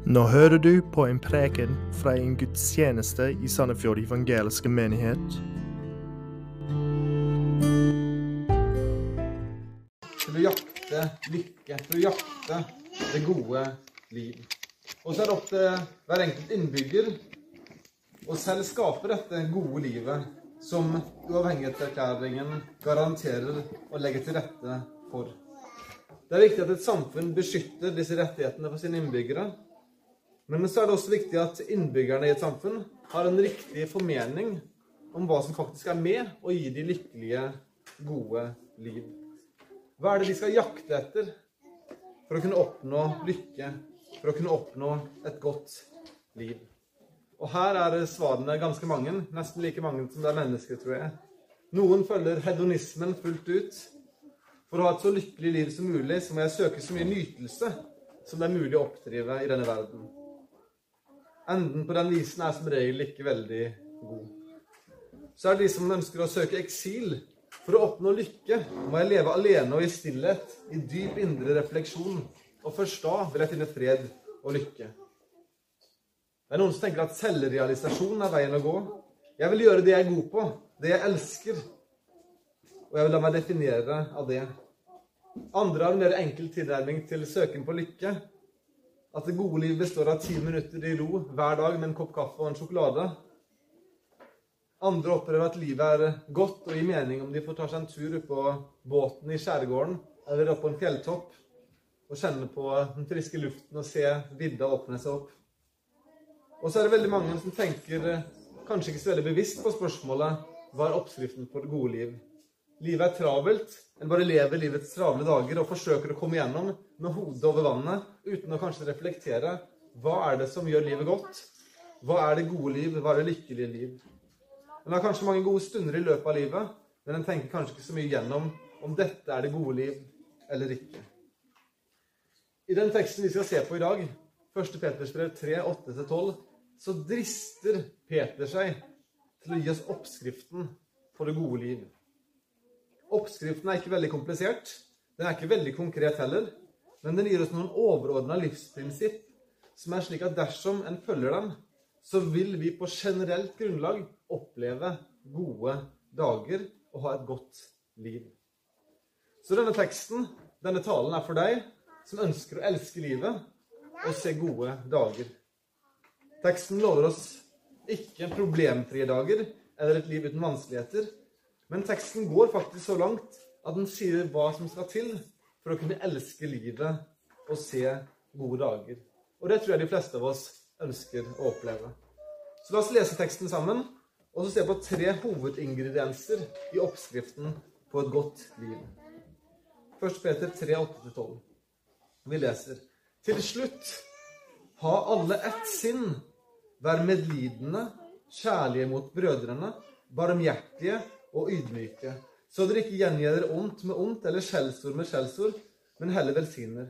Nå hører du på en preken fra en gudstjeneste i Sandefjord evangeliske menighet. Til å jakte lykke, til å jakte det gode liv. Og så er det opp til hver enkelt innbygger å selv skape dette gode livet som uavhengighetserklæringen garanterer å legge til rette for. Det er viktig at et samfunn beskytter disse rettighetene for sine innbyggere, men så er det også viktig at innbyggerne i et samfunn har en riktig formening om hva som faktisk er med å gi de lykkelige, gode liv. Hva er det de skal jakte etter for å kunne oppnå lykke, for å kunne oppnå et godt liv? Og her er svarene ganske mange, nesten like mange som det er mennesker, tror jeg. Noen følger hedonismen fullt ut. For å ha et så lykkelig liv som mulig, så må jeg søke så mye nytelse som det er mulig å oppdrive i denne verden. Enden på den visen er som regel ikke veldig god. Så er det de som ønsker å søke eksil. For å oppnå lykke må jeg leve alene og i stillhet, i dyp indre refleksjon, og først da vil jeg finne fred og lykke. Det er noen som tenker at selvrealisasjon er veien å gå. Jeg vil gjøre det jeg er god på, det jeg elsker, og jeg vil la meg definere av det. Andre har en mer enkel tilnærming til søken på lykke. At det gode liv består av 10 minutter i ro hver dag med en kopp kaffe og en sjokolade. Andre opplever at livet er godt og gir mening om de får ta seg en tur på båten i skjærgården eller opp på en fjelltopp og kjenne på den friske luften og se vidda åpne seg opp. Og så er det veldig mange som tenker kanskje ikke så veldig bevisst på spørsmålet hva er oppskriften på det gode liv. Livet er travelt, en bare lever livets travle dager og forsøker å komme gjennom med hodet over vannet, uten å kanskje reflektere hva er det som gjør livet godt? Hva er det gode liv? Hva er det lykkelige liv? En har kanskje mange gode stunder i løpet av livet, men en tenker kanskje ikke så mye gjennom om dette er det gode liv eller ikke. I den teksten vi skal se på i dag, 1. Peters brev 3, 8-12, så drister Peter seg til å gi oss oppskriften for det gode liv. Oppskriften er ikke veldig komplisert, den er ikke veldig konkret heller, men den gir oss noen overordnede livsprinsipp som er slik at dersom en følger dem, så vil vi på generelt grunnlag oppleve gode dager og ha et godt liv. Så denne teksten, denne talen er for deg som ønsker å elske livet og se gode dager. Teksten lover oss ikke problemfrie dager eller et liv uten vanskeligheter, men teksten går faktisk så langt at den sier hva som skal til for å kunne elske livet og se gode dager. Og det tror jeg de fleste av oss ønsker å oppleve. Så la oss lese teksten sammen, og så se på 3 hovedingredienser i oppskriften på et godt liv. 1. Peter 3, 8-12. Vi leser: Til slutt, ha alle ett sinn, vær medlidende, kjærlige mot brødrene, barmhjertige og ydmyke, så dere ikke gjengjelder ondt med ondt eller skjellsord med skjellsord, men heller velsigner.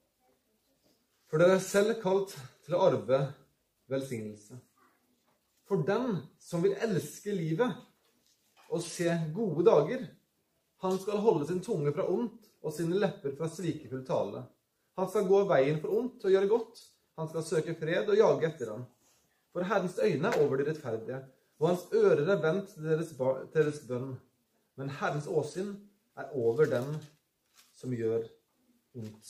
For dere er selv kalt til å arve velsignelse. For den som vil elske livet og se gode dager, han skal holde sin tunge fra ondt og sine lepper fra svikefull tale. Han skal gå veien for ondt og gjøre godt. Han skal søke fred og jage etter ham. For Herrens øyne er over de rettferdige, og hans ører er vendt til deres bønn. Men Herrens åsyn er over dem som gjør ondt.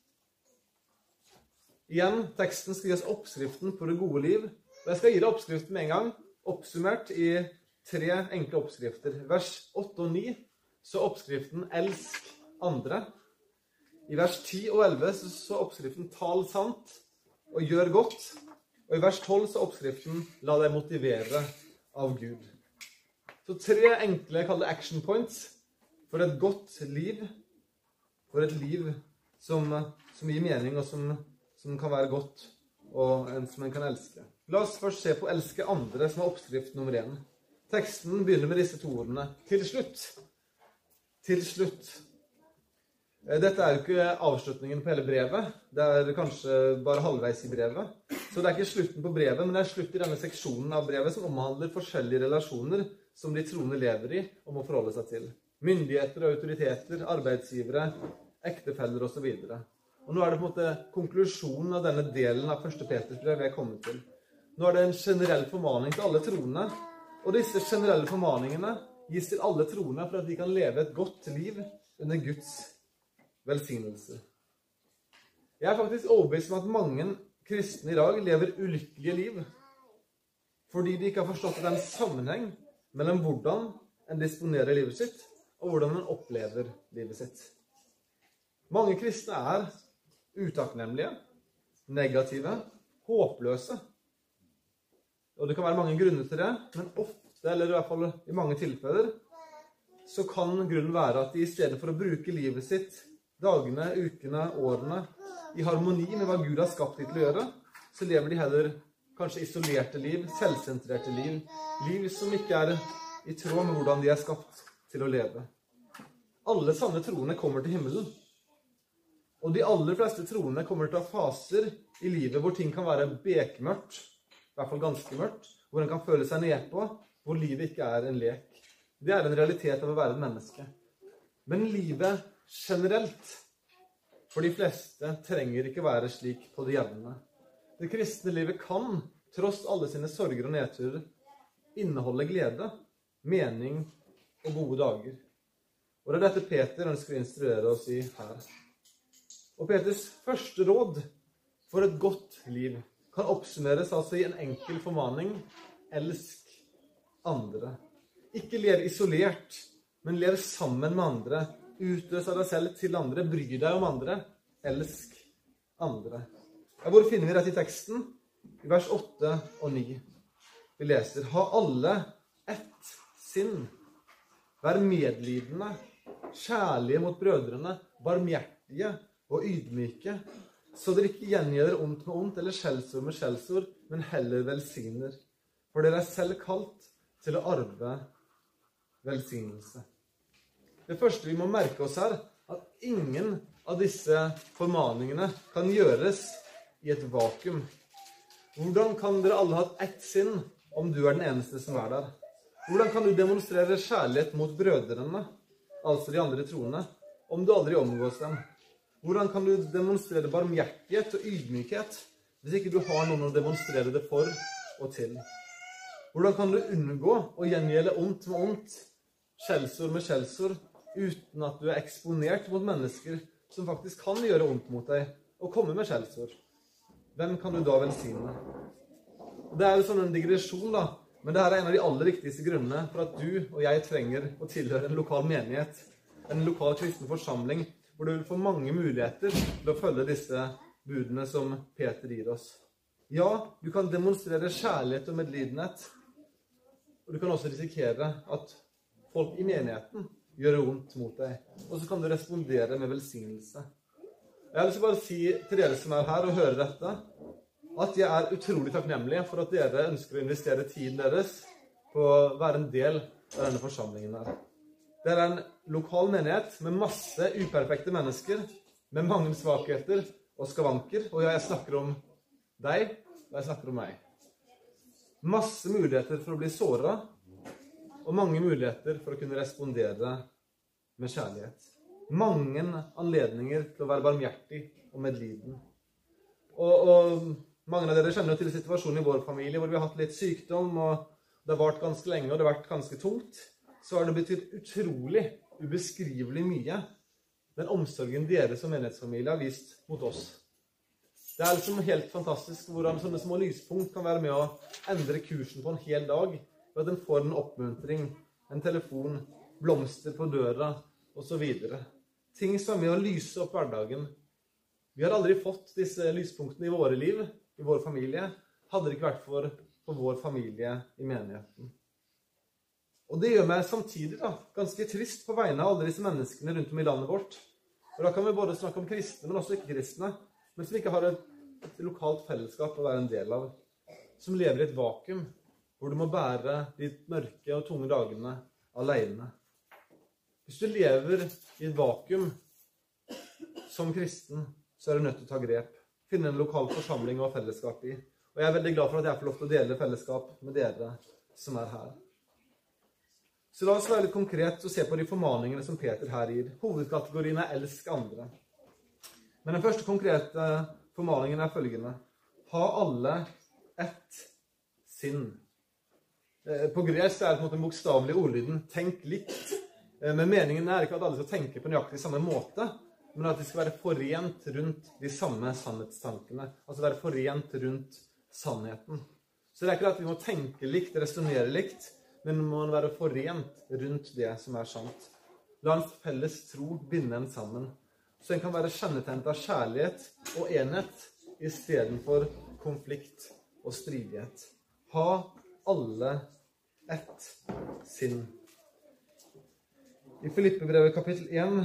Igjen, teksten skal gi oss oppskriften på det gode liv. Og jeg skal gi deg oppskriften med en gang, oppsummert i 3 enkle oppskrifter. Vers 8 og 9, så oppskriften elsk andre. I vers 10 og 11 så oppskriften tal sant og gjør godt. Og i vers 12 så oppskriften la deg motivere av Gud. Så 3 enkle, kall det action points, for et godt liv, for et liv som gir mening og som kan være godt, og som en kan elske. La oss først se på elske andre, som er oppskrift nummer 1. Teksten begynner med disse 2 ordene. Til slutt. Til slutt. Dette er jo ikke avslutningen på hele brevet. Det er kanskje bare halvveis i brevet. Så det er ikke slutten på brevet, men det er slutt i denne seksjonen av brevet som omhandler forskjellige relasjoner som de troende lever i og må forholde seg til. Myndigheter og autoriteter, arbeidsgivere, ektefeller og så videre. Og nå er det på en måte konklusjonen av denne delen av 1. Peters brev jeg er kommet til. Nå er det en generell formaning til alle troende, og disse generelle formaningene gis til alle troende for at de kan leve et godt liv under Guds velsignelse. Jeg er faktisk overbevist om at mange kristne i dag lever ulykkelige liv, fordi de ikke har forstått den sammenheng mellom hvordan en disponerer livet sitt, og hvordan en opplever livet sitt. Mange kristne er utakknemlige, negative, håpløse. Og det kan være mange grunner til det, men ofte, eller i hvert fall i mange tilfeller, så kan grunnen være at de i stedet for å bruke livet sitt, dagene, ukene, årene, i harmoni med hva Gud har skapt de til å gjøre, så lever de heller kanskje isolerte liv, selvsentrerte liv, liv som ikke er i tråd med hvordan de er skapt til å leve. Alle sanne troende kommer til himmelen. Og de aller fleste troende kommer til å ha faser i livet hvor ting kan være bekmørkt, i hvert fall ganske mørkt, hvor en kan føle seg nedpå, hvor livet ikke er en lek. Det er en realitet av å være et menneske. Men livet generelt, for de fleste, trenger ikke være slik på det jevne. Det kristne livet kan, tross alle sine sorger og nedturer, inneholde glede, mening og gode dager. Og det er dette Peter ønsker å instruere oss i her. Og Peters første råd for et godt liv kan oppsummeres altså i en enkel formaning: elsk andre. Ikke lev isolert, men lev sammen med andre. Utløs av deg selv til andre, bry deg om andre, elsk andre. Ja, hvor finner vi dette i teksten? I vers 8 og 9. Vi leser: ha alle ett sinn, vær medlidende, kjærlige mot brødrene, barmhjertige og ydmyke, så dere ikke gjengjelder ondt med ondt eller skjellsord med skjellsord, men heller velsigner. For dere er selv kalt til å arve velsignelse. Det første vi må merke oss her, at ingen av disse formaningene kan gjøres i et vakuum. Hvordan kan dere alle ha ett sinn om du er den eneste som er der? Hvordan kan du demonstrere kjærlighet mot brødrene, altså de andre troende, om du aldri omgås dem? Hvordan kan du demonstrere barmhjertighet og ydmykhet hvis ikke du har noen å demonstrere det for og til? Hvordan kan du unngå å gjengjelde ondt med ondt, skjellsord med skjellsord, uten at du er eksponert mot mennesker som faktisk kan gjøre ondt mot deg og komme med skjellsord? Hvem kan du da velsigne? Det er jo sånn en digresjon da, men det her er en av de aller viktigste grunnene for at du og jeg trenger å tilhøre en lokal menighet, en lokal kristen forsamling, hvor du vil få mange muligheter til å følge disse budene som Peter gir oss. Ja, du kan demonstrere kjærlighet og medlidenhet, og du kan også risikere at folk i menigheten gjør vondt mot deg, og så kan du respondere med velsignelse. Jeg har lyst til bare å si til dere som er her og hører dette, at jeg er utrolig takknemlig for at dere ønsker å investere tiden deres på å være en del av denne forsamlingen her. Det er en lokal menighet med masse uperfekte mennesker, med mange svakheter og skavanker, og jeg snakker om deg, og jeg snakker om meg. Masse muligheter for å bli såret, og mange muligheter for å kunne respondere med kjærlighet. Mange anledninger til å være barmhjertig og medliden. Og mange av dere kjenner til situasjonen i vår familie, hvor vi har hatt litt sykdom, og det har vart ganske lenge, og det har vært ganske tungt. Så har det betydd utrolig, ubeskrivelig mye, den omsorgen dere som menighetsfamilie har vist mot oss. Det er liksom helt fantastisk hvordan sånne små lyspunkt kan være med å endre kursen på en hel dag, ved at den får en oppmuntring, en telefon, blomster på døra, og så videre. Ting som er med å lyse opp hverdagen. Vi har aldri fått disse lyspunktene i våre liv, i vår familie, hadde det ikke vært for vår familie i menigheten. Og det gjør meg samtidig ganske trist på vegne av alle disse menneskene rundt om i landet vårt. Og da kan vi både snakke om kristne, men også ikke-kristne, men som ikke har et lokalt fellesskap å være en del av, som lever i et vakuum, hvor du må bære de mørke og tunge dagene alene. Hvis du lever i et vakuum som kristen, så er du nødt til å ta grep. Finne en lokal forsamling og fellesskap i. Og jeg er veldig glad for at jeg får lov til å dele fellesskap med dere som er her. Så la oss være litt konkret og se på de formaningene som Peter her gir. Hovedkategorien er elsk andre. Men den første konkrete formaningen er følgende. Ha alle ett sinn. På gresk er det på en måte en bokstavelig ordlyden. Tenk likt. Men meningen er ikke at alle skal tenke på nøyaktig samme måte, men at de skal være forent rundt de samme sannhetstankene. Altså være forent rundt sannheten. Så det er ikke at vi må tenke likt, resonere likt, men vi må være forent rundt det som er sant. La en felles tro binde en sammen, så en kan være kjennetegnet av kjærlighet og enhet i stedet for konflikt og stridighet. Ha alle ett sinn. I Filippebrevet kapittel 1,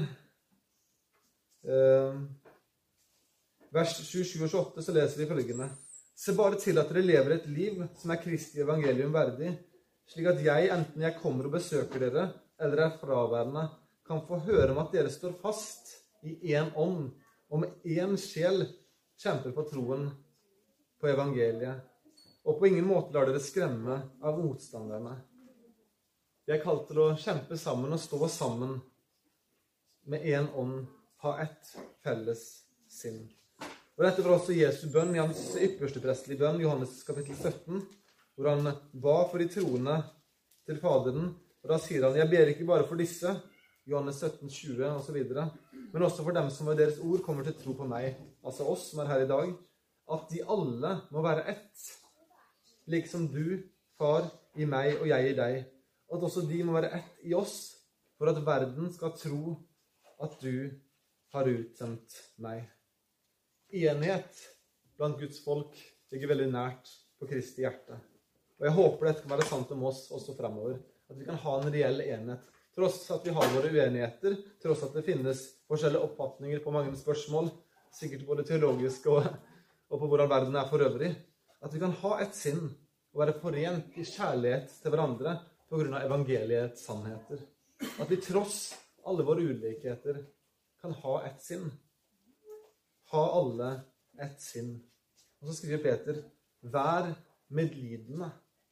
vers 27 og 28, så leser vi følgende. Se bare til at dere lever et liv som er Kristi evangelium verdig, slik at jeg, enten jeg kommer og besøker dere, eller er fraværende, kan få høre om at dere står fast i en ånd, og med en sjel kjemper på troen på evangeliet, og på ingen måte lar dere skremme av motstanderne. Vi er kalt til å kjempe sammen og stå sammen med en ånd, ha ett felles sinn. Og dette var også Jesu bønn i hans ypperste prestelige bønn, Johannes kapittel 17, hvor han ba for de troende til Faderen, og da sier han, jeg ber ikke bare for disse, Johannes 17, 20 og så videre, men også for dem som ved deres ord kommer til tro på meg, altså oss som er her i dag, at de alle må være ett, liksom du, far, i meg og jeg i deg, og at også de må være ett i oss, for at verden skal tro at du har utsendt meg. Enighet blant Guds folk ligger veldig nært på Kristi hjerte. Og jeg håper dette kan være sant om oss også fremover, at vi kan ha en reell enhet, tross at vi har våre uenigheter, tross at det finnes forskjellige oppfatninger på mange spørsmål, sikkert både teologiske og på hvordan verden er for øvrig, at vi kan ha et sinn og være forent i kjærlighet til hverandre på grunn av evangeliets sannheter. At vi tross alle våre ulikheter kan ha et sinn. Ha alle et sinn. Og så skriver Peter, vær medlidende.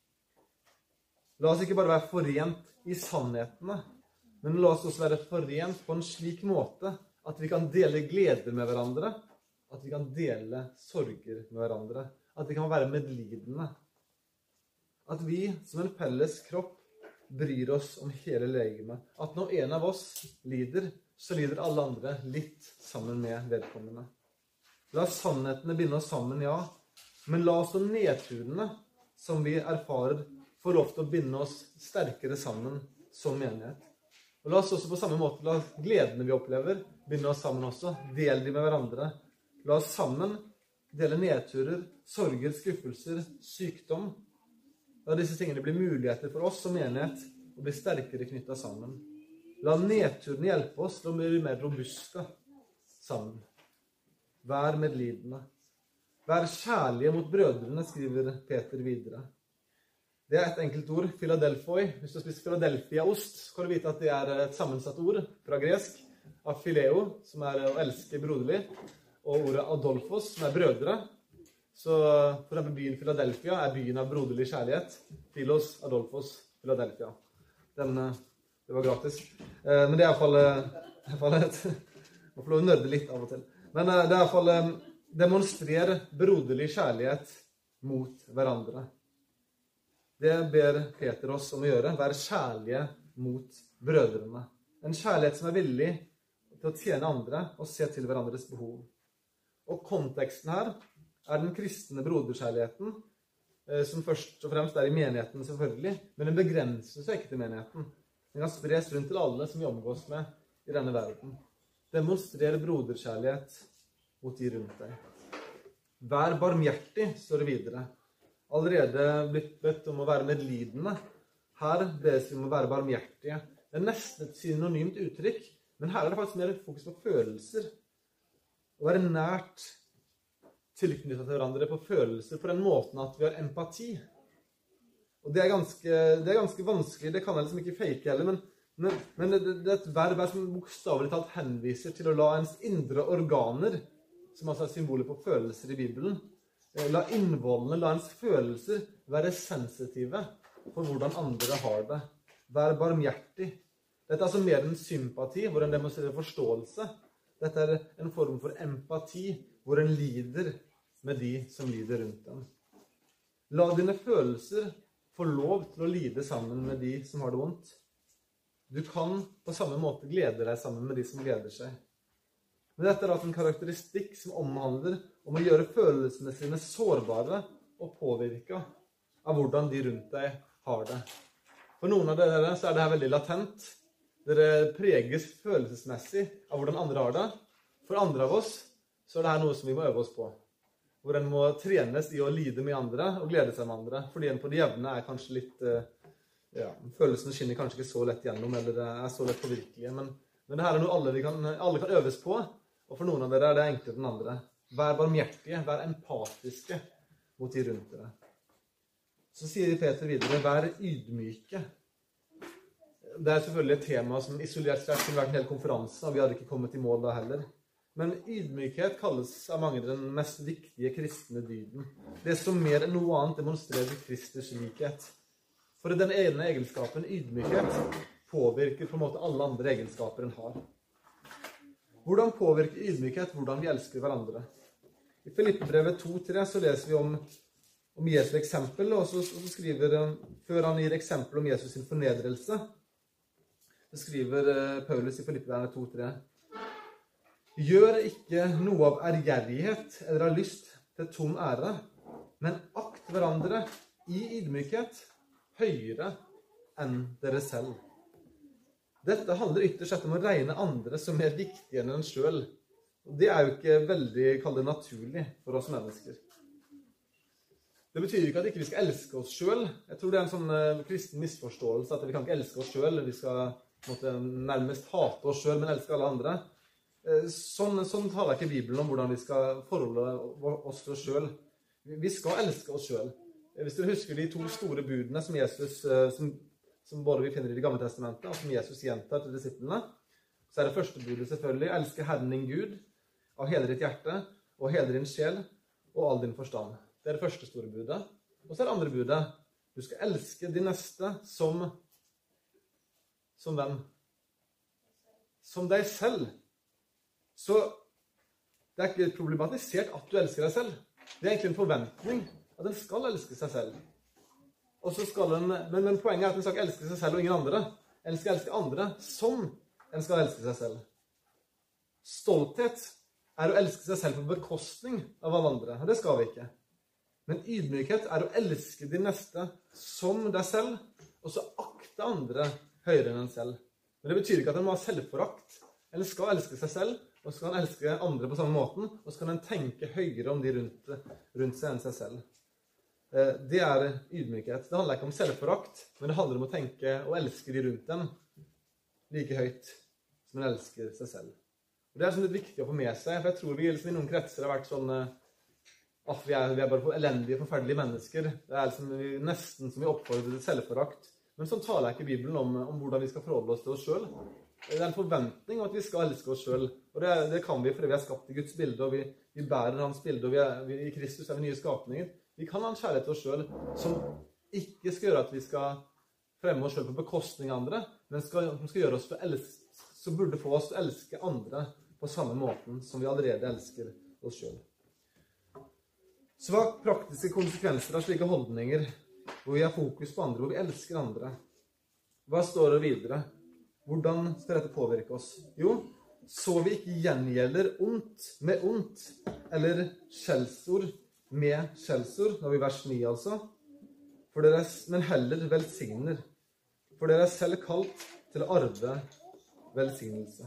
La oss ikke bare være forent i sannhetene, men la oss også være forent på en slik måte at vi kan dele gleder med hverandre, at vi kan dele sorger med hverandre, at vi kan være medlidende. At vi som en felles kropp bryr oss om hele legemet. At når en av oss lider, så lider alle andre litt sammen med vedkommende. La sannhetene binde oss sammen, ja, men la oss nedturene som vi erfarer få lov til å binde oss sterkere sammen som menighet. Og la oss også på samme måte la gledene vi opplever binde oss sammen også. Del de med hverandre. La oss sammen dele nedturer, sorger, skuffelser, sykdom. La disse tingene bli muligheter for oss som menighet å bli sterkere knyttet sammen. La nedturene hjelpe oss til å bli mer robuste sammen. Vær medlidende. Vær kjærlige mot brødrene, skriver Peter videre. Det er et enkelt ord, Philadelphoi. Hvis du spiser Philadelphia-ost, så kan du vite at det er et sammensatt ord fra gresk. Aphileo, som er å elske broderlig, og ordet Adolphos, som er brødre. Så for eksempel byen Philadelphia er byen av broderlig kjærlighet. Philos, Adolphos, Philadelphia. Det var gratis. Men det er i hvert fall et... Man får lov å nørde litt av og til. Men det er i hvert fall demonstrer broderlig kjærlighet mot hverandre. Det ber Peter oss om å gjøre. Være kjærlige mot brødrene. En kjærlighet som er villig til å tjene andre og se til hverandres behov. Og konteksten her er den kristne broderkjærligheten, som først og fremst er i menigheten selvfølgelig, men den begrenser seg ikke til menigheten. Den kan spres rundt til alle som vi omgås med i denne verden. Demonstrer broderkjærlighet mot de rundt deg. Vær barmhjertig, står det videre. Allerede blitt bedt om å være medlidende. Her bes vi om å være barmhjertige. Det er nesten et synonymt uttrykk, men her er det faktisk mer fokus på følelser. Å være nært tilknyttet til hverandre på følelser på den måten at vi har empati. Og det er ganske vanskelig, det kan jeg liksom ikke fake heller, men det er et verb som bokstavelig talt henviser til å la ens indre organer, som altså er symboler på følelser i Bibelen, la innvollene, la ens følelser være sensitive for hvordan andre har det. Vær barmhjertig. Dette er altså mer enn sympati, hvor en demonstrerer forståelse. Dette er en form for empati, hvor en lider med de som lider rundt dem. La dine følelser få lov til å lide sammen med de som har det vondt. Du kan på samme måte glede deg sammen med de som gleder seg. Men dette er en karakteristikk som omhandler om å gjøre følelsene sine sårbare og påvirket av hvordan de rundt deg har det. For noen av dere så er det her veldig latent. Dere preges følelsesmessig av hvordan andre har det. For andre av oss så er det her noe som vi må øve oss på. Hvor en må trenes i å lide med andre og glede seg med andre. Fordi en på de jevne er kanskje litt, følelsene skinner kanskje ikke så lett gjennom, eller det er så lett påvirkelige. Men det her er noe alle kan øves på, og for noen av dere er det enklere enn andre. Vær barmhjertige, vær empatiske mot de rundt dere. Så sier Peter videre, vær ydmyke. Det er selvfølgelig et tema som isolert sett kunne vært en hel konferanse, og vi hadde ikke kommet i mål da heller. Men ydmykhet kalles av mange den mest viktige kristne dyden. Det som mer enn noe annet demonstrerer Kristus likhet. For den ene egenskapen, ydmykhet, påvirker på en måte alle andre egenskaper en har. Hvordan påvirker ydmykhet hvordan vi elsker hverandre? I Filippebrevet 2:3 så leser vi om Jesu eksempel, og så skriver han, før han gir eksempel om Jesus sin fornedrelse, så skriver Paulus i Filippebrevet 2:3: Gjør ikke noe av ærgjerrighet eller av lyst til tom ære, men akt hverandre i ydmykhet høyere enn dere selv. Dette handler ytterst sett om å regne andre som mer viktige enn en selv. Det er jo ikke veldig naturlig for oss mennesker. Det betyr ikke at ikke vi skal elske oss selv. Jeg tror det er en sånn kristen misforståelse at vi kan ikke elske oss selv. Vi skal nærmest hate oss selv, men elske alle andre. Sånn taler ikke Bibelen om hvordan vi skal forholde oss til oss selv. Vi skal elske oss selv. Hvis dere husker de to store budene som Jesus, som både vi finner i Det gamle testamentet, og som Jesus gjentar til disiplene, så er det første budet selvfølgelig, elske Herren din Gud av hele ditt hjerte, og hele din sjel, og all din forstand. Det er det første store budet. Og så er det andre budet, du skal elske din neste som hvem? Som deg selv. Så det er ikke problematisert at du elsker deg selv. Det er egentlig en forventning at den skal elske seg selv. Og så skal den, men poenget er at den skal ikke elske seg selv og ingen andre. Den skal elske andre som den skal elske seg selv. Stolthet er å elske seg selv på bekostning av alle andre. Og det skal vi ikke. Men ydmykhet er å elske de neste som deg selv, og så akte andre høyere enn en selv. Men det betyr ikke at den må ha selvforakt. Eller skal elske seg selv, og så skal han elske andre på samme måten, og så kan han tenke høyere om de rundt seg enn seg selv. Det er ydmykhet. Det handler ikke om selvforakt, men det handler om å tenke og elske de rundt dem like høyt som man elsker seg selv. Og det er litt viktig å få med seg, for jeg tror vi i noen kretser har vært sånn at vi er bare elendige, forferdelige mennesker. Det er nesten som vi oppfordrer til selvforakt. Men sånn taler ikke Bibelen om hvordan vi skal forholde oss til oss selv. Det er en forventning om at vi skal elske oss selv. Og det kan vi fordi vi er skapt i Guds bilde, og vi bærer hans bilde, og i Kristus er vi nye skapninger. Vi kan ha en kjærlighet til oss selv som ikke skal gjøre at vi skal fremme oss selv på bekostning av andre, men som skal gjøre oss til å elske, som burde få oss til å elske andre på samme måten som vi allerede elsker oss selv. Så hva er praktiske konsekvenser av slike holdninger, hvor vi har fokus på andre, hvor vi elsker andre? Hva står det videre? Hvordan skal dette påvirke oss? Jo, så vi ikke gjengjelder ondt med ondt, eller skjellsord med skjellsord, når vi vers 9 altså, men heller velsigner, for dere er selv kalt til å arve velsignelse.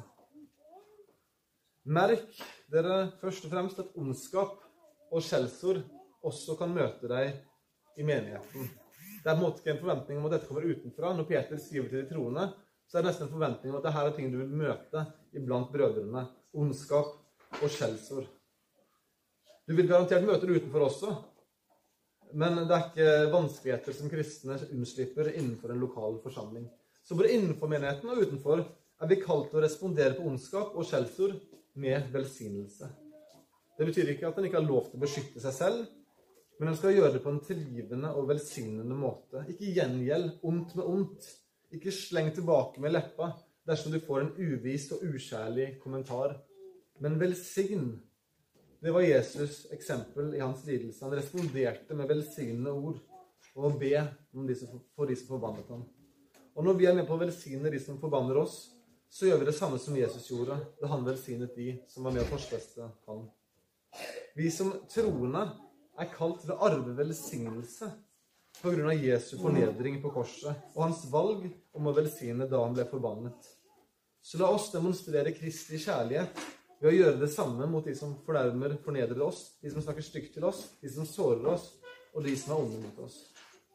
Merk dere først og fremst at ondskap og skjellsord også kan møte deg i menigheten. Det er på en måte ikke en forventning om at dette kommer utenfra. Når Peter skriver til de troende, så er det nesten en forventning om at dette er ting du vil møte iblant brødrene. Ondskap og skjellsord. Du vil garantert møte det utenfor også, men det er ikke vanskeligheter som kristne unnslipper innenfor en lokal forsamling. Så både innenfor menigheten og utenfor er vi kalt til å respondere på ondskap og skjellsord med velsignelse. Det betyr ikke at den ikke har lov til å beskytte seg selv, men den skal gjøre det på en tilgivende og velsignende måte. Ikke gjengjeld ondt med ondt. Ikke sleng tilbake med leppa dersom du får en uvis og ukjærlig kommentar. Men velsign, det var Jesus eksempel i hans lidelse. Han responderte med velsignende ord og be for de som forbannet ham. Og når vi er med på å velsigne de som forbanner oss, så gjør vi det samme som Jesus gjorde, da han velsignet de som var med å korsfeste ham. Vi som troende er kalt til å arve velsignelse på grunn av Jesu fornedring på korset og hans valg om å velsigne da han ble forbannet. Så la oss demonstrere Kristi kjærlighet ved å gjøre det samme mot de som fornedrer oss, de som snakker stygt til oss, de som sårer oss, og de som er onde mot oss.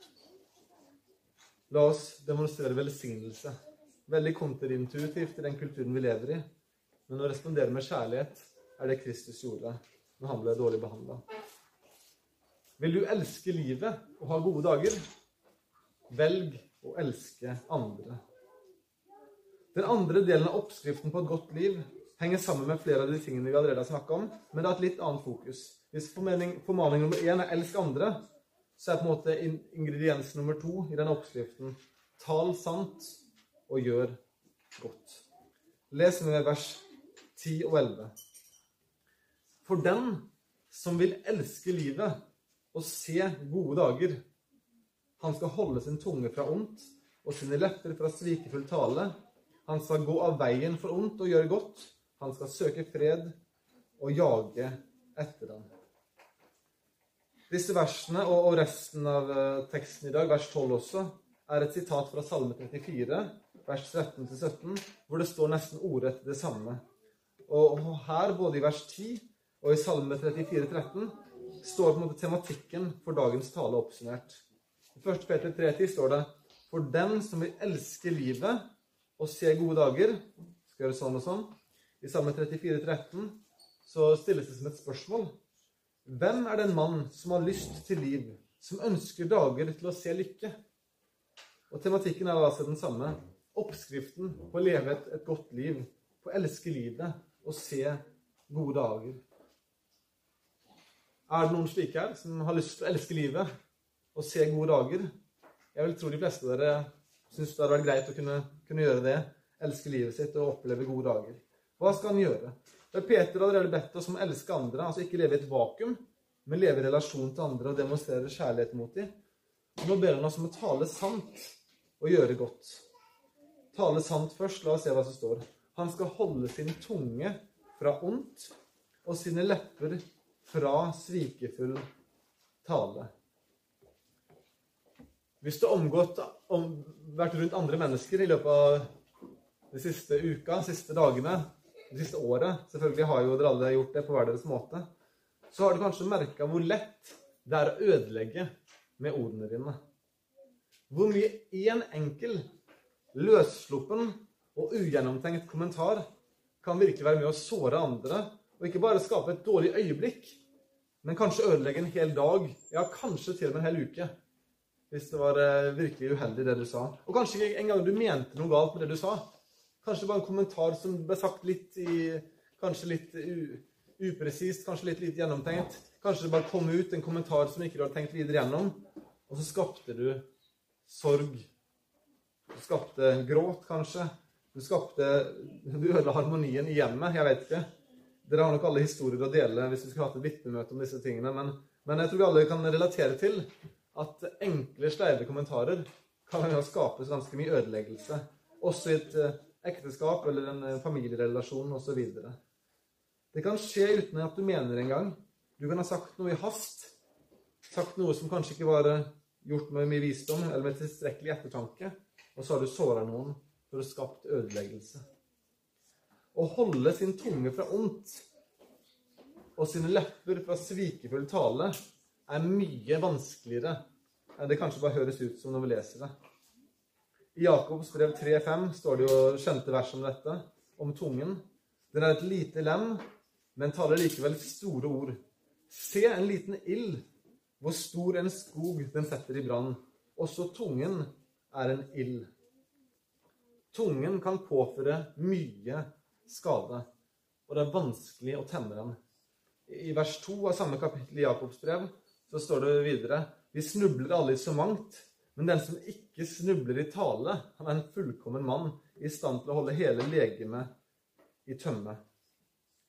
La oss demonstrere velsignelse. Veldig konterintuitivt i den kulturen vi lever i, men å respondere med kjærlighet er det Kristus gjorde når han ble dårlig behandlet. Vil du elske livet og ha gode dager? Velg å elske andre. Den andre delen av oppskriften på et godt liv henger sammen med flere av de tingene vi allerede har snakket om, men det er et litt annet fokus. Hvis formaning nummer 1 er elsk andre, så er på en måte ingrediens nummer 2 i denne oppskriften tal sant og gjør godt. Les med vers 10 og 11. For den som vil elske livet og se gode dager, han skal holde sin tunge fra ondt og sine lepper fra svikefull tale. Han skal gå av veien for ondt og gjøre godt. Han skal søke fred og jage etter den. Disse versene og resten av teksten i dag, vers 12 også, er et sitat fra Salme 34, vers 13-17, hvor det står nesten ordrett det samme. Og her, både i vers 10 og i Salme 34, 13, står på en måte tematikken for dagens tale oppsummert. I 1. Peter 3:10 står det: For den som vil elske livet og se gode dager, skal gjøre sånn og sånn. I Salme 34, 13 så stilles det som et spørsmål. Hvem er den mann som har lyst til liv, som ønsker dager til å se lykke? Og tematikken er altså den samme. Oppskriften på å leve et godt liv, på å elske livet og se gode dager. Er det noen slike her som har lyst til å elske livet og se gode dager? Jeg vil tro de fleste av dere synes det hadde vært greit å kunne gjøre det, elske livet sitt og oppleve gode dager. Hva skal han gjøre? Det Peter hadde allerede bedt oss om å elske andre, altså ikke leve i et vakuum, men leve i relasjon til andre og demonstrere kjærlighet mot dem. Nå ber han oss om å tale sant og gjøre godt. Tale sant først, la oss se hva som står. Han skal holde sin tunge fra ondt og sine lepper fra svikefull tale. Hvis du har vært rundt andre mennesker i løpet av de siste uka, siste dagene, det siste året, selvfølgelig har jo dere alle gjort det på hver deres måte, så har du kanskje merket hvor lett det er å ødelegge med ordene dine. Hvor mye en enkel, løssluppen og ugjennomtenkt kommentar kan virkelig være med å såre andre, og ikke bare skape et dårlig øyeblikk, men kanskje ødelegge en hel dag, ja, kanskje til og med en hel uke, hvis det var virkelig uheldig det du sa. Og kanskje ikke en gang du mente noe galt med det du sa. Kanskje det var en kommentar som ble sagt kanskje litt upresist, kanskje litt gjennomtenkt. Kanskje det bare kom ut en kommentar som ikke du hadde tenkt videre gjennom, og så skapte du sorg. Du skapte gråt, kanskje. Du ødela harmonien i hjemmet, jeg vet ikke. Dere har nok alle historier å dele hvis vi skulle hatt et vitnemøte om disse tingene, men jeg tror vi alle kan relatere til at enkle, sleive kommentarer kan være med å skape ganske mye ødeleggelse, også i et ekteskap eller en familierelasjon og så videre. Det kan skje uten at du mener engang. Du kan ha sagt noe i hast, sagt noe som kanskje ikke var gjort med mye visdom eller med tilstrekkelig ettertanke, og så har du såret noen for å skapt ødeleggelse. Å holde sin tunge fra ondt og sine lepper fra svikefull tale er mye vanskeligere enn det kanskje bare høres ut som når vi leser det. I Jakobs brev 3:5 står det jo kjente vers om dette, om tungen. Den er et lite lem, men taler likevel store ord. Se en liten ild, hvor stor en skog den setter i brann. Også tungen er en ild. Tungen kan påføre mye skade, og det er vanskelig å temme den. I vers 2 av samme kapittel i Jakobs brev så står det videre: vi snubler alle i så mangt, men den som ikke snubler i tale, han er en fullkommen mann, i stand til å holde hele legemet i tømme.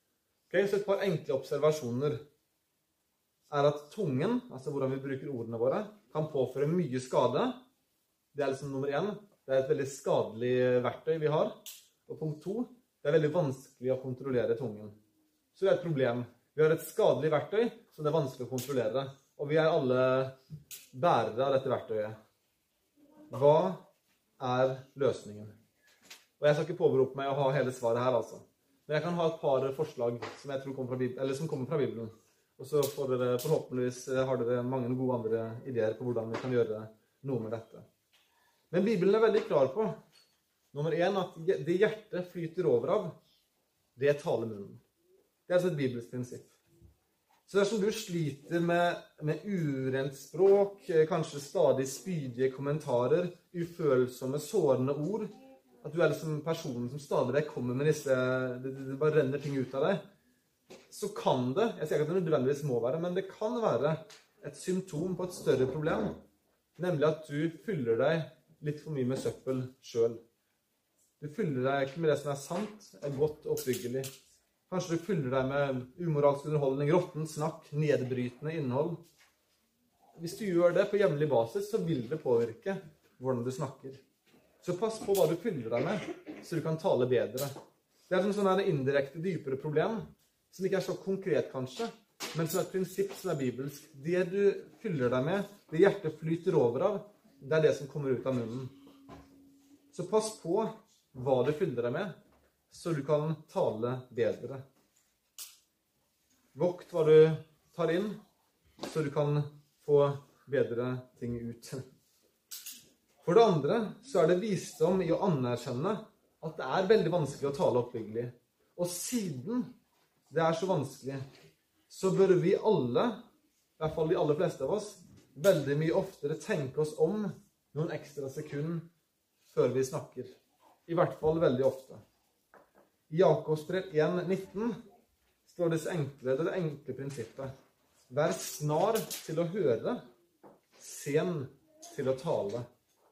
Ok, så et par enkle observasjoner er at tungen, altså hvordan vi bruker ordene våre, kan påføre mye skade. Det er liksom nummer 1. Det er et veldig skadelig verktøy vi har. Og punkt 2, det er veldig vanskelig å kontrollere tungen. Så det er et problem. Vi har et skadelig verktøy som det er vanskelig å kontrollere. Og vi er alle bærere av dette verktøyet. Hva er løsningen? Og jeg skal ikke påberope meg å ha hele svaret her, altså. Men jeg kan ha et par forslag som jeg tror kommer fra Bibelen. Og så får dere, forhåpentligvis har dere mange gode andre ideer på hvordan vi kan gjøre noe med dette. Men Bibelen er veldig klar på, nummer 1, at det hjertet flyter over av, det taler munnen. Det er altså et bibelsk prinsipp. Så dersom du sliter med urent språk, kanskje stadig spydige kommentarer, ufølsomme, sårende ord, at du er liksom personen som stadig kommer med disse, det bare renner ting ut av deg, så kan det, jeg sier ikke at det nødvendigvis må være, men det kan være et symptom på et større problem, nemlig at du fyller deg litt for mye med søppel selv. Du fyller deg ikke med det som er sant, er godt og oppbyggelig. Kanskje du fyller deg med umoralsk underholdning, råtten snakk, nedbrytende innhold. Hvis du gjør det på jevnlig basis, så vil det påvirke hvordan du snakker. Så pass på hva du fyller deg med, så du kan tale bedre. Det er sånn en indirekte, dypere problem, som ikke er så konkret kanskje, men som er et prinsipp som er bibelsk. Det du fyller deg med, det hjertet flyter over av, det er det som kommer ut av munnen. Så pass på hva du fyller deg med, så du kan tale bedre. Vokt hva du tar inn, så du kan få bedre ting ut. For det andre, så er det visdom i å anerkjenne at det er veldig vanskelig å tale oppbyggelig. Og siden det er så vanskelig, så bør vi alle, i hvert fall de aller fleste av oss, veldig mye oftere tenke oss om noen ekstra sekunder før vi snakker. I hvert fall veldig ofte. I Jakobs brev 1,19 står det enkle prinsippet. Vær snar til å høre, sen til å tale.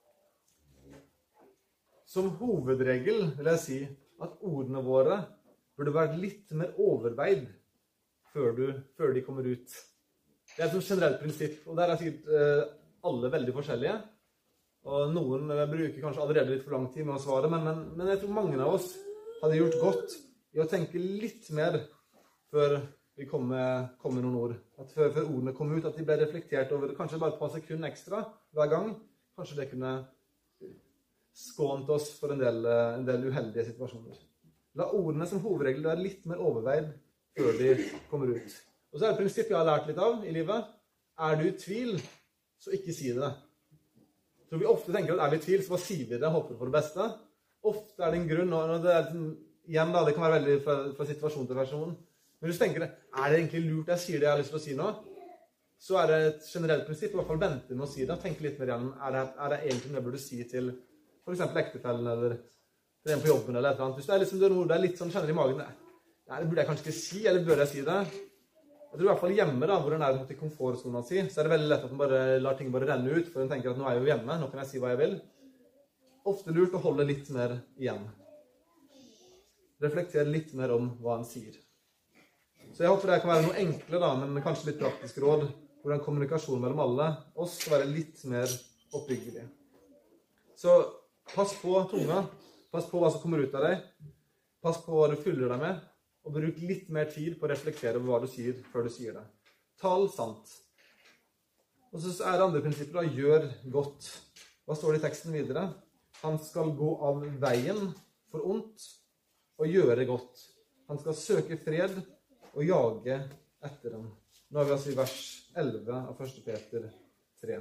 Som hovedregel vil jeg si at ordene våre burde være litt mer overveid før de kommer ut. Det er et generelt prinsipp, og der er sikkert alle veldig forskjellige. Og noen bruker kanskje allerede litt for lang tid med å svare, men jeg tror mange av oss hadde gjort godt i å tenke litt mer før vi kom med noen ord. At før ordene kom ut, at de ble reflektert over kanskje bare et par sekunder ekstra hver gang. Kanskje det kunne skånt oss for en del uheldige situasjoner. La ordene som hovedregel være litt mer overveid før de kommer ut. Og så er det et prinsipp jeg har lært litt av i livet. Er du i tvil, så ikke si det. Jeg tror vi ofte tenker at er vi i tvil, så bare sier vi det, håper for det beste. Ofte er det en grunn, og det er igjen da, det kan være veldig fra situasjon til versjon. Men hvis du tenker, er det egentlig lurt jeg sier det jeg har lyst til å si nå? Så er det et generelt prinsipp, i hvert fall vente med å si det. Tenk litt mer igjen, er det egentlig det burde si til for eksempel ektefellen eller til en på jobben eller et eller annet. Hvis det er, liksom, det er litt sånn kjenner i magen, det burde jeg kanskje ikke si, eller bør jeg si det? Jeg tror i hvert fall hjemme da, hvor den er i komfortzonen si, så er det veldig lett at man bare lar ting bare renne ut, for den tenker at nå er jeg jo hjemme, nå kan jeg si hva jeg vil. Ofte lurt å holde litt mer igjen. Reflektere litt mer om hva han sier. Så jeg håper det kan være noe enkle da, men kanskje litt praktisk råd, hvordan kommunikasjon mellom alle oss skal være litt mer oppbyggelig. Så pass på tunga, pass på hva som kommer ut av deg, pass på hva du fyller deg med, og bruk litt mer tid på å reflektere over hva du sier før du sier det. Tal sant. Og så er det andre prinsippet da, gjør godt. Hva står det i teksten videre? Han skal gå av veien for ondt og gjøre godt. Han skal søke fred og jage etter dem. Nå er vi altså i vers 11 av 1. Peter 3.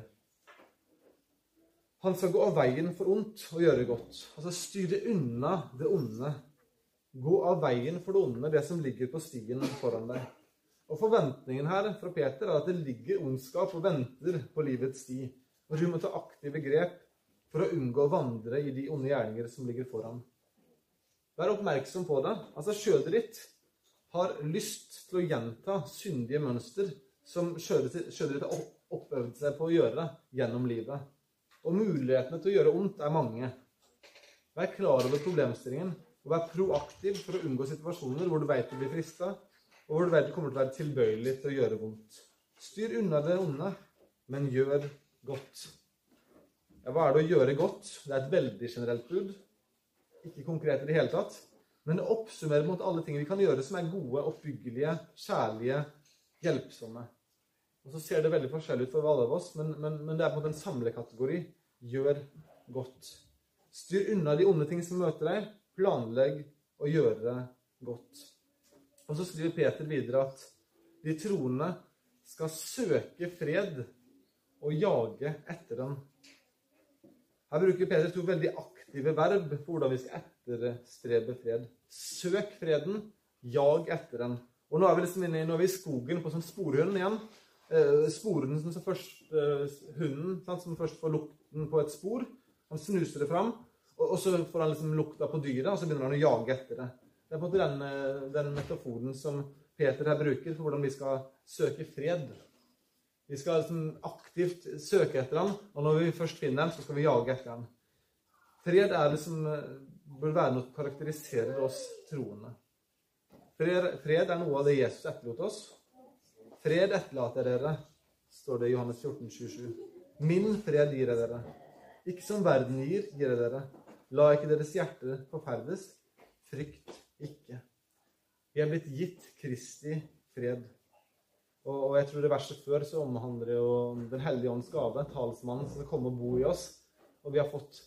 Han skal gå av veien for ondt og gjøre godt. Altså styre unna det onde. Gå av veien for det onde, det som ligger på stien foran deg. Og forventningen her fra Peter er at det ligger ondskap og venter på livets sti. Og du må ta aktive grep for å unngå å vandre i de onde gjerninger som ligger foran. Vær oppmerksom på det. Altså skjødet ditt har lyst til å gjenta syndige mønster som skjødet ditt har oppøvd seg på å gjøre gjennom livet. Og mulighetene til å gjøre ondt er mange. Vær klar over problemstillingen, og vær proaktiv for å unngå situasjoner hvor du vet du blir fristet, og hvor du vet du kommer til å være tilbøyelig til å gjøre vondt. Styr unna det onde, men gjør godt. Ja, hva det å gjøre godt? Det et veldig generelt bud. Ikke konkret i det hele tatt, men det oppsummerer mot alle ting vi kan gjøre som gode, oppbyggelige, kjærlige, hjelpsomme. Og så ser det veldig forskjellig ut for alle av oss, men det på en måte en samlekategori. Gjør godt. Styr unna de onde ting som møter deg, planlegg og gjøre godt. Og så skriver Peter videre at de troende skal søke fred og jage etter den. Her bruker Peter to veldig aktive verb for hvordan vi skal etterstrebe fred. Søk freden, jag etter den. Og nå vi liksom inne nå vi i skogen på sånn sporhund igjen. Sporen som først, hunden som først får lukten på et spor. Han snuser det fram, og så får han liksom lukta på dyret, og så begynner han å jage etter det. Det på en måte den metaforen som Peter her bruker for hvordan vi skal søke fred. Vi skal liksom aktivt søke etter han, og når vi først finner den, så skal vi jage etter han. Fred det som bør være noe som karakteriserer oss troende. Fred noe av det Jesus etterlot oss. Fred etterlater dere, står det i Johannes 14:27. Min fred gir jeg dere. Ikke som verden gir jeg dere. La ikke deres hjerte forferdes. Frykt ikke. Vi blitt gitt Kristi fred. Og jeg tror det verset før så omhandler det jo den hellige ånds gave, talsmannen som skal komme og bo i oss. Og vi har fått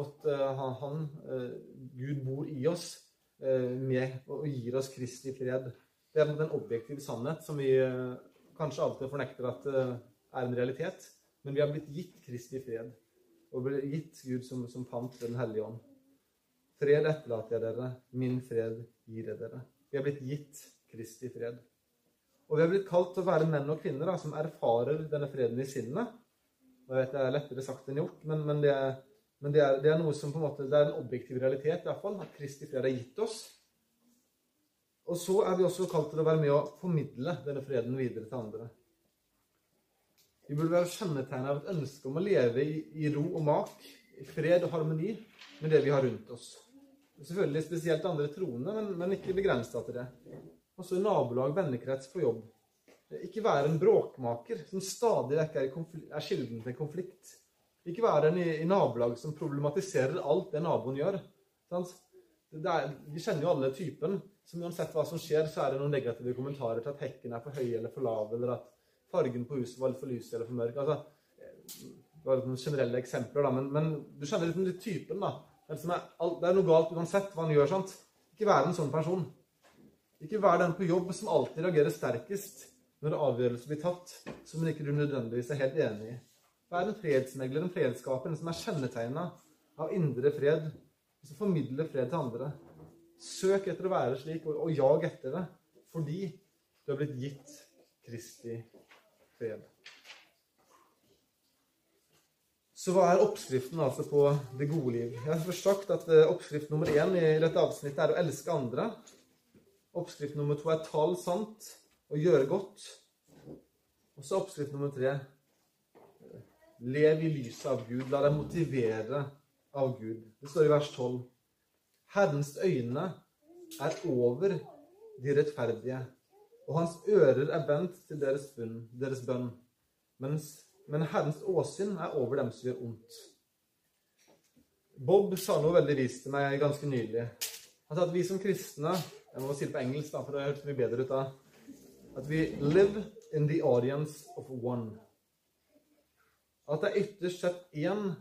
Gud bor i oss med og gir oss Kristi fred. Det den objektive sannhet som vi kanskje alltid fornekter at en realitet. Men vi har blitt gitt Kristi fred. Og blitt gitt Gud som pant ved den hellige ånd. Fred etterlater jeg dere, min fred gir jeg dere. Vi har blitt gitt Kristi fred. Og vi har blitt kalt til å være menn og kvinner som erfarer denne freden i sinnet. Og jeg vet det lettere sagt enn gjort, men det noe som på en måte, det en objektiv realitet i hvert fall, at Kristi fred har gitt oss. Og så vi også kalt til å være med å formidle denne freden videre til andre. Vi burde være kjennetegnet av et ønske om å leve i ro og mak, i fred og harmoni med det vi har rundt oss. Selvfølgelig spesielt andre troende, men ikke begrenset til det. Også i nabolag, vennekrets på jobb. Ikke være en bråkmaker som stadig er kilden til konflikt. Ikke være en i nabolag som problematiserer alt det naboen gjør. Vi kjenner jo alle typen, som uansett hva som skjer, så det noen negative kommentarer til at hekken for høy eller for lav, eller at fargen på huset var litt for lys eller for mørk. Det var noen generelle eksempler, da, men du kjenner litt typen, da. Det noe galt uansett hva han gjør, sant? Ikke være en sånn person. Ikke være den på jobb som alltid reagerer sterkest når avgjørelser blir tatt, som ikke du nødvendigvis helt enig i. Vær en fredsmegler, en fredsskaper, en som kjennetegnet av indre fred, og som formidler fred til andre. Søk etter å være slik, og jag etter det, fordi du har blitt gitt Kristi fred. Så hva oppskriften altså på det gode liv? Jeg har først sagt at oppskrift nummer 1 i dette avsnittet å elske andre. Oppskrift nummer 2 tal sant og gjøre godt. Og så oppskrift nummer 3. Lev i lyset av Gud. La deg motivere av Gud. Det står i vers 12. Herrens øyne over de rettferdige, og hans ører vendt til deres bønn. Men Herrens åsyn over dem som gjør ondt. Bob sa noe veldig vist til meg ganske nylig. Han sa at vi som kristne, jeg må si det på engelsk da, for det høres mye bedre ut da, at vi live in the audience of one. At det ytterst sett en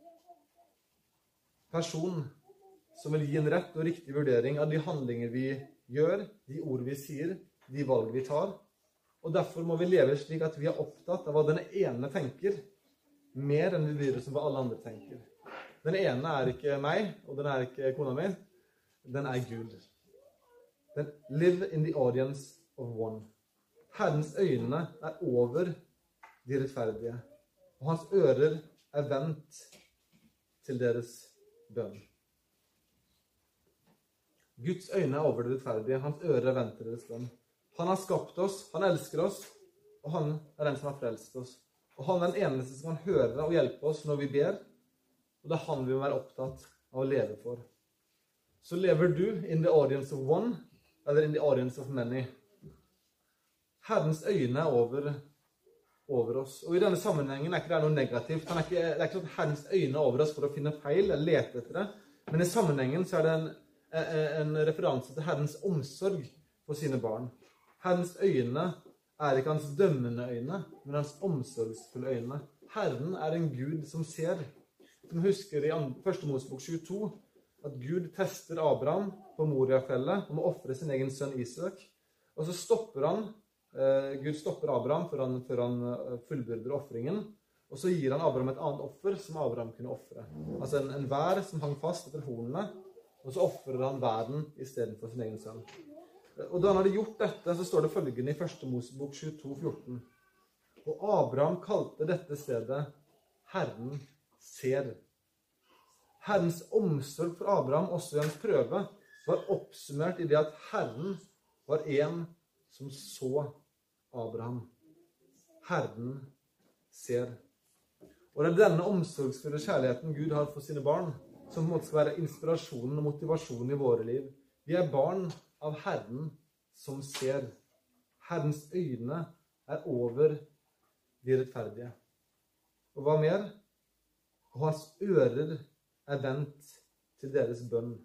person som vil gi en rett og riktig vurdering av de handlinger vi gjør, de ord vi sier, de valg vi tar. Og derfor må vi leve slik at vi opptatt av hva den ene tenker, mer enn vi bryr oss om hva alle andre tenker. Den ene ikke meg, og den ikke kona mi. Den Gud. Den live in the audience of one. Herrens øyne over de rettferdige, og hans ører vendt til deres bønn. Guds øyne over de rettferdige, hans ører vendt til deres bønn. Han har skapt oss, han elsker oss, og han den som har frelst oss. Og han den eneste som kan høre og hjelpe oss når vi ber, og det han vi må være opptatt av å leve for. Så lever du in the audience of one, eller in the audience of many. Herrens øyne er over oss. Og i denne sammenhengen er ikke det noe negativt. Det er ikke sånn at Herrens øyne er over oss for å finne feil eller lete etter det. Men i sammenhengen så er det en referanse til Herrens omsorg for sine barn. Herrens øyne er ikke hans dømmende øyne, men hans omsorgsfulle øyne. Herren er en Gud som ser. Som husker i 1. Mosebok 22 at Gud tester Abraham på Moriafjellet om å offre sin egen sønn Isak. Og så stopper Gud stopper Abraham før han fullbyrder offringen. Og så gir han Abraham et annet offer som Abraham kunne offre. Altså en vær som hang fast etter hornene, og så offrer han væren i stedet for sin egen sønn. Og da han hadde gjort dette, så står det følgende i 1. Mosebok 22,14. Og Abraham kalte dette stedet Herren ser. Herrens omsorg for Abraham, også i hans prøve, var oppsummert i det at Herren var en som så Abraham. Herren ser. Og det er denne omsorgsfulle kjærligheten Gud har for sine barn, som på en måte skal være inspirasjonen og motivasjonen i våre liv. Vi er barn av Herren som ser. Herrens øyne er over de rettferdige. Og hva mer? Og hans ører er vendt til deres bønn.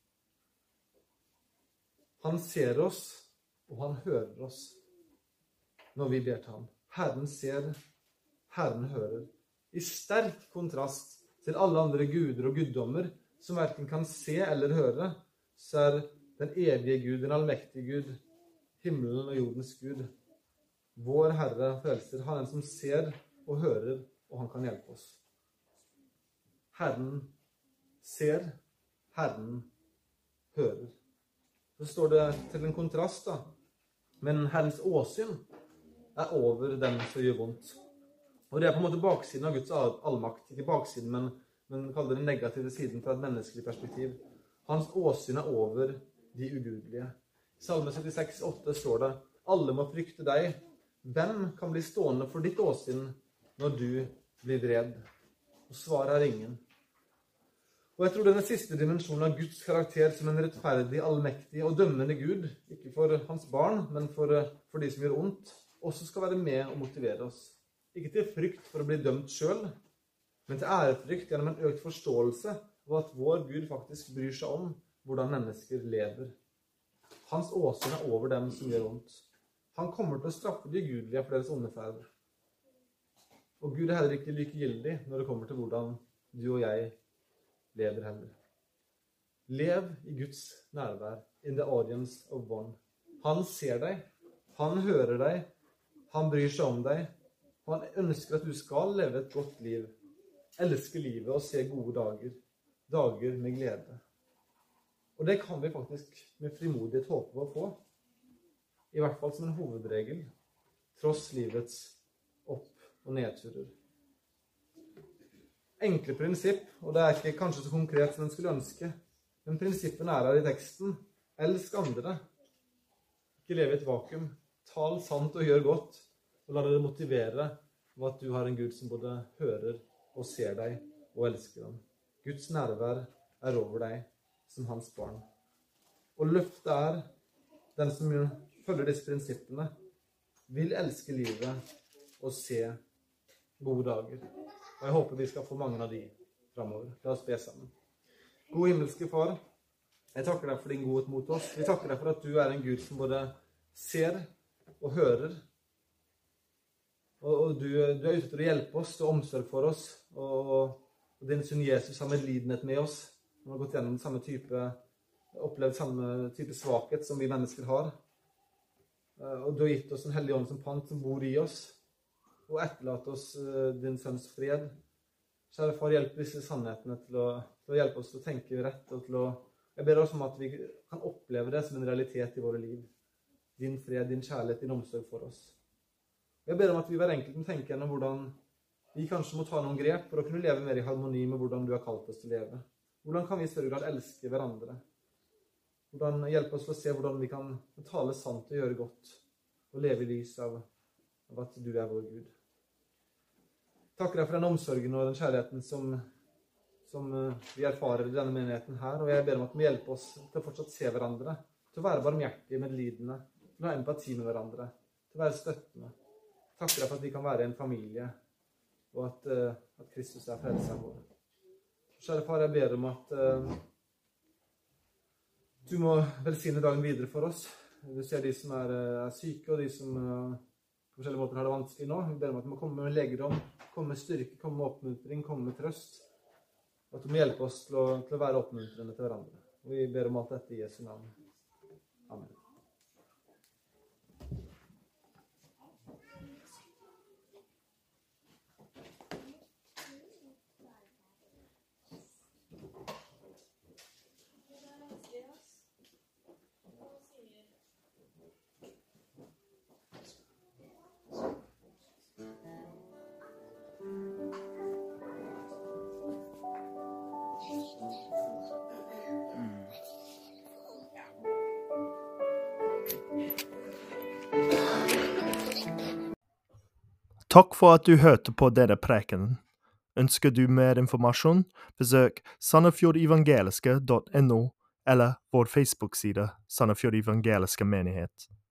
Han ser oss, og han hører oss når vi ber til ham. Herren ser, Herren hører. I sterk kontrast til alle andre guder og guddommer som hverken kan se eller høre, så er den evige Gud, den allmektige Gud, himmelen og jordens Gud, vår Herre frelser. Han er en som ser og hører, og han kan hjelpe oss. Herren ser, Herren hører. Så står det til en kontrast da. Men Herrens åsyn er over dem som gjør vondt. Og det er på en måte baksiden av Guds allmakt. Ikke baksiden, men kall det den negative siden fra et menneskelig perspektiv. Hans åsyn er over de ugudelige. I Salme 76,8 står det: alle må frykte deg. Hvem kan bli stående for ditt åsyn når du blir redd? Og svaret er ingen. Og jeg tror denne siste dimensjonen av Guds karakter som en rettferdig, allmektig og dømmende Gud, ikke for hans barn, men for de som gjør ondt, også skal være med og motivere oss. Ikke til frykt for å bli dømt selv, men til ærefrykt gjennom en økt forståelse av at vår Gud faktisk bryr seg om hvordan mennesker lever. Hans åsyn er over dem som gjør ondt. Han kommer til å straffe de ugudelige for deres onde ferd. Og Gud er heller ikke likegyldig når det kommer til hvordan du og jeg lever heller. Lev i Guds nærvær, in the audience of one. Han ser deg, han hører deg, han bryr seg om deg, og han ønsker at du skal leve et godt liv, elske livet og se gode dager, dager med glede. Og det kan vi faktisk med frimodighet håpe på å få, i hvert fall som en hovedregel, tross livets opp- og nedturer. Enkle prinsipp, og det er ikke kanskje så konkret som en skulle ønske, men prinsippene er her i teksten. Elsk andre. Ikke leve i et vakuum. Tal sant og gjør godt, og la deg motivere av at du har en Gud som både hører og ser deg og elsker ham. Guds nærvær er over deg som hans barn. Og løftet er den som følger disse prinsippene, vil elske livet og se gode dager. Og jeg håper vi skal få mange av de fremover. La oss be sammen. God himmelske far, jeg takker deg for din godhet mot oss. Vi takker deg for at du er en Gud som både ser og hører. Og du er ute til å hjelpe oss, du har omsorg for oss. Og din sønn Jesus har medlidenhet med oss. Han har gått gjennom opplevd samme type svakhet som vi mennesker har. Og du har gitt oss en hellig ånd som pant som bor i oss. Og etterlatt oss din sønns fred. Kjære far, hjelp disse sannhetene til å hjelpe oss til å tenke rett. Jeg ber oss om at vi kan oppleve det som en realitet i våre liv. Din fred, din kjærlighet, din omsorg for oss. Jeg ber om at vi hver enkelt må tenke gjennom hvordan vi kanskje må ta noen grep for å kunne leve mer i harmoni med hvordan du har kalt oss til å leve. Hvordan kan vi i større grad elske hverandre? Hvordan hjelpe oss til å se hvordan vi kan tale sant og gjøre godt, og leve i lys av at du er vår Gud. Takk deg for den omsorgen og den kjærligheten som vi erfarer i denne menigheten her, og jeg ber om at vi hjelper oss til å fortsatt se hverandre, til å være barmhjertige, medlidende, til å ha empati med hverandre, til å være støttende. Takker deg for at vi kan være en familie, og at Kristus er frelseren vår. Kjære far, jeg ber om at du må velsigne dagen videre for oss. Du ser de som er syke, og de som på forskjellige måter har det vanskelig nå. Vi ber om at du må komme med legedom, komme med styrke, komme med oppmuntring, komme med trøst. Og at du må hjelpe oss til å være oppmuntrende til hverandre. Og vi ber om alt dette i Jesu navn. Amen. Takk for at du hørte på denne prekenen. Ønsker du mer informasjon? Besøk sandefjordevangeliske.no eller vår Facebook-side Sandefjord Evangeliske Menighet.